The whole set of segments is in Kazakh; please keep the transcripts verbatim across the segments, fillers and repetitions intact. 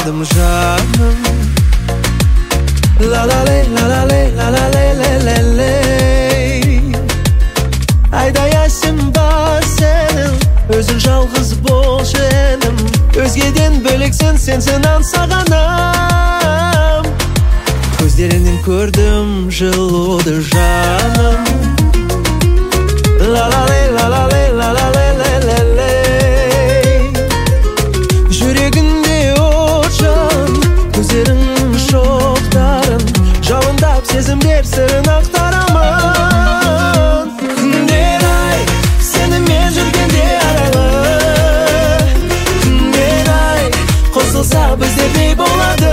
kırdım canım. La la le la la le la la le le le le. Ayda yaşım var senin, özün жалғыз бол женім. Өзгеден бөлексің, сенсің аңсағаным. Көздерінен көрдім жылуды жаным. La la le la la le la la le le le le. Жүрегінде от жан, көздерің шоқтарын, жалындап сезімдер сырын ақтарамын. Күндер ай, сені мен жүргенде арайлы. Күндер ай, қосылса біздердей болады.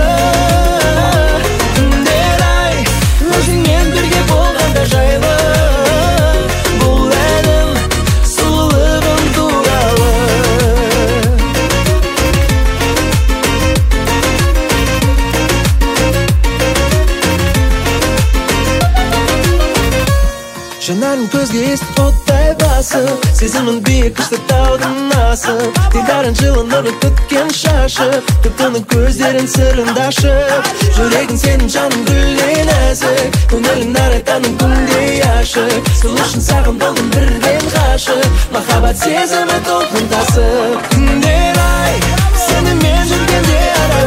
Күндер ай, өзіңмен бірге болғанда жайлы. Бұл әнім сұлулығың туралы. Жанарың көзге естіп оттай басып, сезімін биік күшті таудың асып. Дидарың жылы нұры күткен шашып, күптінің көздерін сырында ашып. Жүрегің сенің жаның гүлдей нәзік, көңілің нарайтаның күндей ашық. Сұлу үшін саған болдым бірден ғашық, махаббат сезімі толқын тасып. Күндер ай, сені мен жүргенде ара.